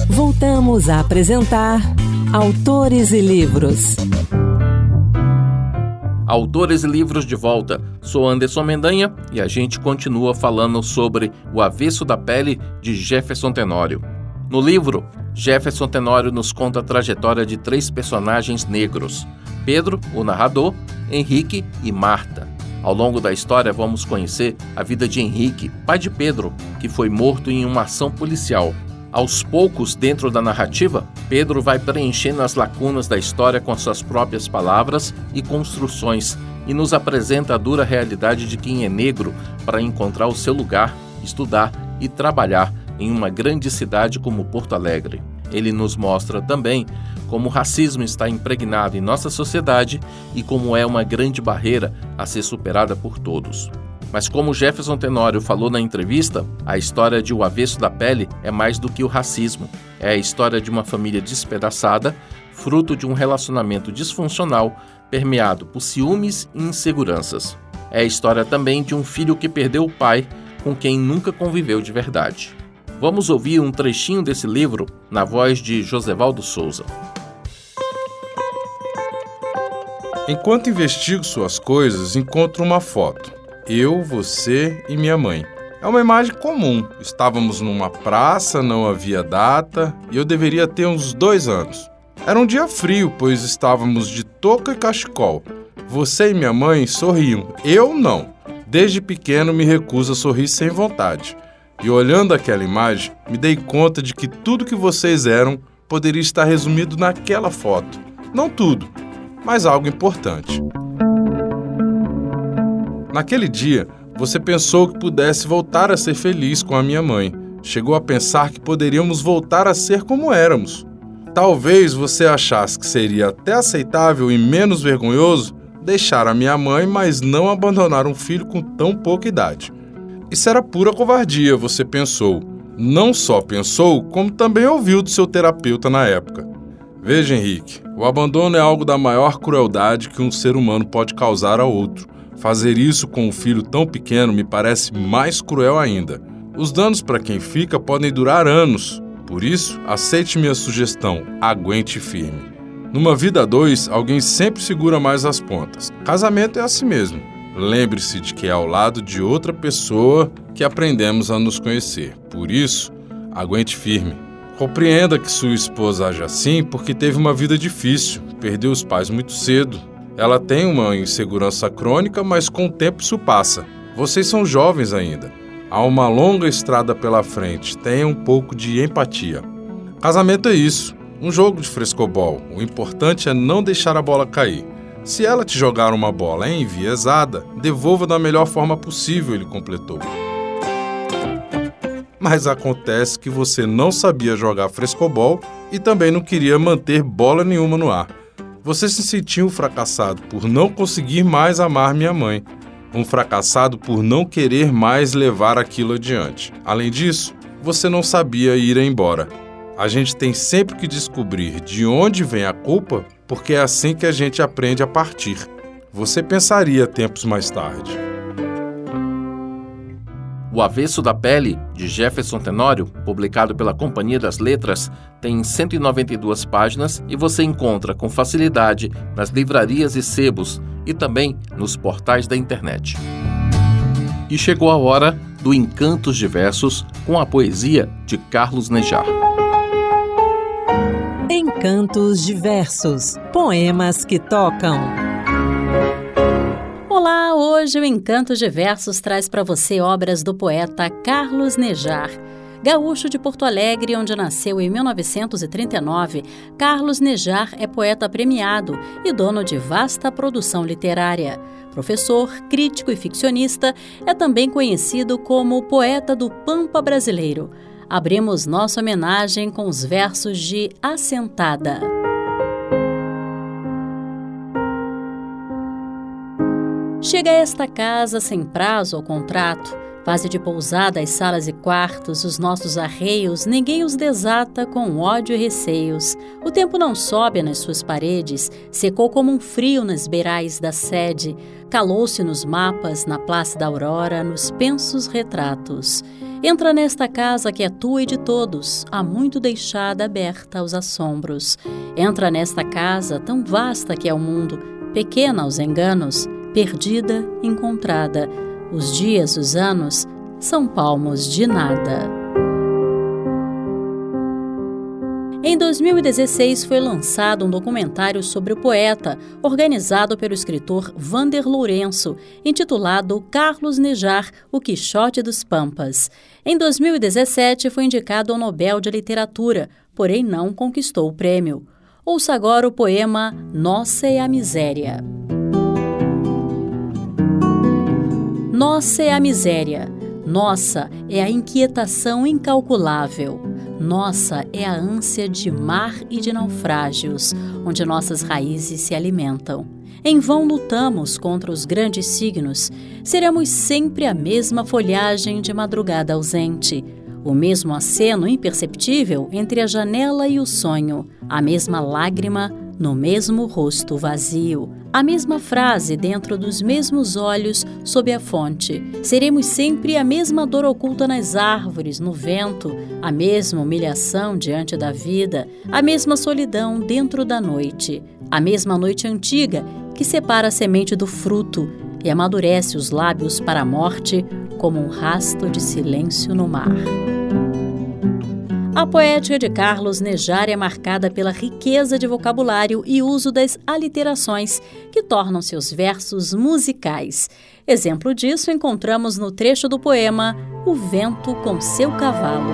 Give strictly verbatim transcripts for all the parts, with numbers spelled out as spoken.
Voltamos a apresentar Autores e Livros. Autores e Livros de volta. Sou Anderson Mendanha e a gente continua falando sobre O Avesso da Pele, de Jefferson Tenório. No livro, Jefferson Tenório nos conta a trajetória de três personagens negros: Pedro, o narrador, Henrique e Marta. Ao longo da história, vamos conhecer a vida de Henrique, pai de Pedro, que foi morto em uma ação policial. Aos poucos, dentro da narrativa, Pedro vai preenchendo as lacunas da história com suas próprias palavras e construções e nos apresenta a dura realidade de quem é negro para encontrar o seu lugar, estudar e trabalhar em uma grande cidade como Porto Alegre. Ele nos mostra também como o racismo está impregnado em nossa sociedade e como é uma grande barreira a ser superada por todos. Mas como Jefferson Tenório falou na entrevista, a história de O Avesso da Pele é mais do que o racismo. É a história de uma família despedaçada, fruto de um relacionamento disfuncional, permeado por ciúmes e inseguranças. É a história também de um filho que perdeu o pai, com quem nunca conviveu de verdade. Vamos ouvir um trechinho desse livro na voz de Josevaldo Souza. Enquanto investigo suas coisas, encontro uma foto. Eu, você e minha mãe. É uma imagem comum. Estávamos numa praça, não havia data e eu deveria ter uns dois anos. Era um dia frio, pois estávamos de touca e cachecol. Você e minha mãe sorriam. Eu não. Desde pequeno me recuso a sorrir sem vontade. E olhando aquela imagem, me dei conta de que tudo que vocês eram poderia estar resumido naquela foto. Não tudo, mas algo importante. Naquele dia, você pensou que pudesse voltar a ser feliz com a minha mãe. Chegou a pensar que poderíamos voltar a ser como éramos. Talvez você achasse que seria até aceitável e menos vergonhoso deixar a minha mãe, mas não abandonar um filho com tão pouca idade. Isso era pura covardia, você pensou. Não só pensou, como também ouviu do seu terapeuta na época. Veja, Henrique, o abandono é algo da maior crueldade que um ser humano pode causar a outro. Fazer isso com um filho tão pequeno me parece mais cruel ainda. Os danos para quem fica podem durar anos. Por isso, aceite minha sugestão, aguente firme. Numa vida a dois, alguém sempre segura mais as pontas. Casamento é assim mesmo. Lembre-se de que é ao lado de outra pessoa que aprendemos a nos conhecer. Por isso, aguente firme. Compreenda que sua esposa age assim porque teve uma vida difícil, perdeu os pais muito cedo. Ela tem uma insegurança crônica, mas com o tempo isso passa. Vocês são jovens ainda. Há uma longa estrada pela frente. Tenha um pouco de empatia. Casamento é isso. Um jogo de frescobol. O importante é não deixar a bola cair. Se ela te jogar uma bola enviesada, devolva da melhor forma possível, ele completou. Mas acontece que você não sabia jogar frescobol e também não queria manter bola nenhuma no ar. Você se sentiu fracassado por não conseguir mais amar minha mãe. Um fracassado por não querer mais levar aquilo adiante. Além disso, você não sabia ir embora. A gente tem sempre que descobrir de onde vem a culpa, porque é assim que a gente aprende a partir. Você pensaria tempos mais tarde. O Avesso da Pele, de Jefferson Tenório, publicado pela Companhia das Letras, tem cento e noventa e duas páginas e você encontra com facilidade nas livrarias e sebos e também nos portais da internet. E chegou a hora do Encantos de Versos com a poesia de Carlos Nejar. Encantos de Versos, poemas que tocam. Olá, hoje o Encantos de Versos traz para você obras do poeta Carlos Nejar. Gaúcho de Porto Alegre, onde nasceu em mil novecentos e trinta e nove, Carlos Nejar é poeta premiado e dono de vasta produção literária. Professor, crítico e ficcionista, é também conhecido como o poeta do Pampa brasileiro. Abrimos nossa homenagem com os versos de Assentada. Chega a esta casa sem prazo ou contrato, fase de pousada as salas e quartos, os nossos arreios, ninguém os desata com ódio e receios. O tempo não sobe nas suas paredes, secou como um frio nas beirais da sede, calou-se nos mapas, na Praça da Aurora, nos pensos retratos. Entra nesta casa que é tua e de todos, há muito deixada aberta aos assombros. Entra nesta casa tão vasta que é o mundo, pequena aos enganos, perdida, encontrada. Os dias, os anos, são palmos de nada. Em dois mil e dezesseis foi lançado um documentário sobre o poeta, organizado pelo escritor Wander Lourenço, intitulado Carlos Nejar, O Quixote dos Pampas. Em dois mil e dezessete foi indicado ao Nobel de Literatura, porém não conquistou o prêmio. Ouça agora o poema Nossa é a Miséria. Nossa é a miséria, nossa é a inquietação incalculável, nossa é a ânsia de mar e de naufrágios, onde nossas raízes se alimentam. Em vão lutamos contra os grandes signos, seremos sempre a mesma folhagem de madrugada ausente, o mesmo aceno imperceptível entre a janela e o sonho, a mesma lágrima no mesmo rosto vazio, a mesma frase dentro dos mesmos olhos sob a fonte. Seremos sempre a mesma dor oculta nas árvores, no vento, a mesma humilhação diante da vida, a mesma solidão dentro da noite, a mesma noite antiga que separa a semente do fruto e amadurece os lábios para a morte como um rasto de silêncio no mar. A poética de Carlos Nejar é marcada pela riqueza de vocabulário e uso das aliterações, que tornam seus versos musicais. Exemplo disso encontramos no trecho do poema O Vento com Seu Cavalo.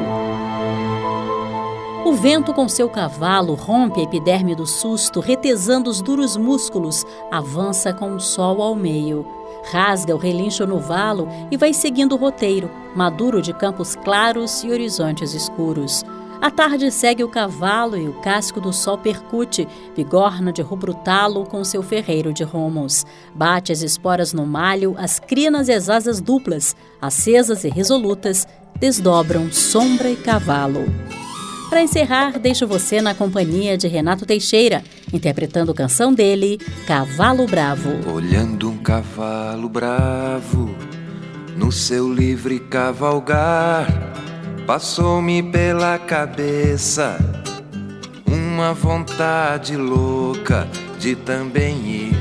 O vento com seu cavalo rompe a epiderme do susto, retesando os duros músculos, avança com o sol ao meio. Rasga o relincho no valo e vai seguindo o roteiro, maduro de campos claros e horizontes escuros. A tarde segue o cavalo e o casco do sol percute, bigorna de rubro talo com seu ferreiro de rumos. Bate as esporas no malho, as crinas e as asas duplas, acesas e resolutas, desdobram sombra e cavalo. Para encerrar, deixo você na companhia de Renato Teixeira, interpretando canção dele, Cavalo Bravo. Olhando um cavalo bravo no seu livre cavalgar, passou-me pela cabeça uma vontade louca de também ir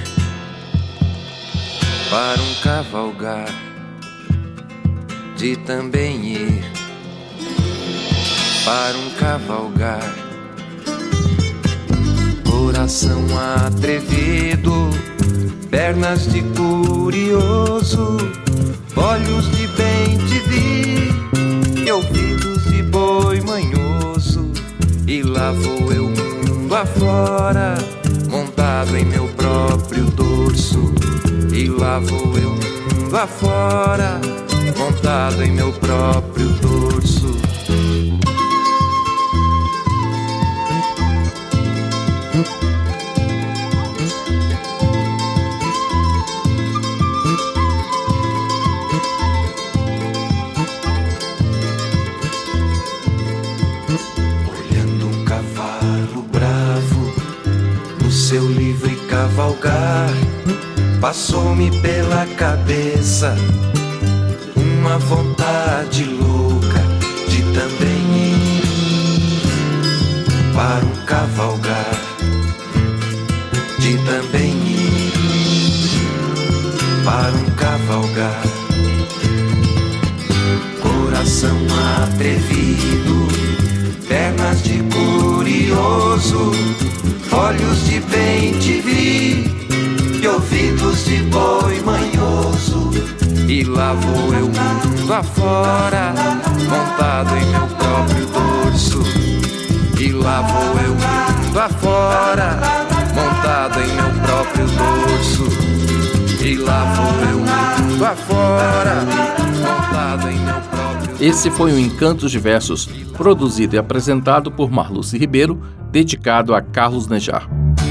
para um cavalgar, de também ir para um cavalgar. Coração atrevido, pernas de curioso, olhos de bem te vi e ouvidos de boi manhoso. E lá vou eu mundo afora, montado em meu próprio dorso. E lá vou eu mundo afora, montado em meu próprio dorso. Seu livre cavalgar, passou-me pela cabeça uma vontade louca de também ir para um cavalgar, de também ir para um cavalgar. Coração atrevido, pernas de curioso, olhos de bem te vi e ouvidos de boi manhoso. E lá vou eu mundo afora, montado em meu próprio dorso. E lá vou eu mundo afora, montado em meu próprio dorso. E lá vou eu mundo afora, montado em meu próprio dorso. Esse foi o Encantos de Versos, produzido e apresentado por Marluce Ribeiro, dedicado a Carlos Nejar.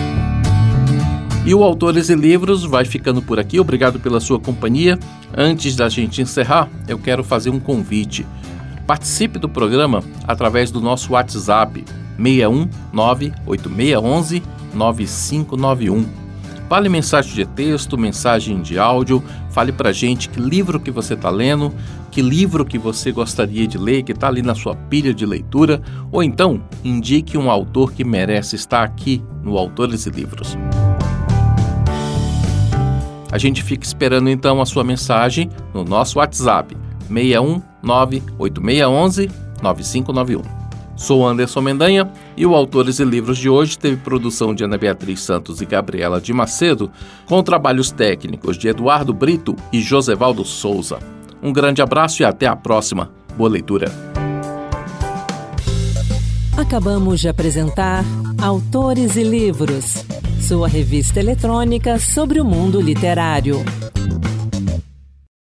E o Autores e Livros vai ficando por aqui. Obrigado pela sua companhia. Antes da gente encerrar, eu quero fazer um convite. Participe do programa através do nosso WhatsApp seis um nove oito seis um um nove cinco nove um. Fale mensagem de texto, mensagem de áudio, fale pra gente que livro que você está lendo, que livro que você gostaria de ler, que está ali na sua pilha de leitura, ou então indique um autor que merece estar aqui no Autores e Livros. A gente fica esperando então a sua mensagem no nosso WhatsApp, seis um nove oito seis um um nove cinco nove um. Sou Anderson Mendanha e o Autores e Livros de hoje teve produção de Ana Beatriz Santos e Gabriela de Macedo, com trabalhos técnicos de Eduardo Brito e Josevaldo Souza. Um grande abraço e até a próxima. Boa leitura. Acabamos de apresentar Autores e Livros, sua revista eletrônica sobre o mundo literário.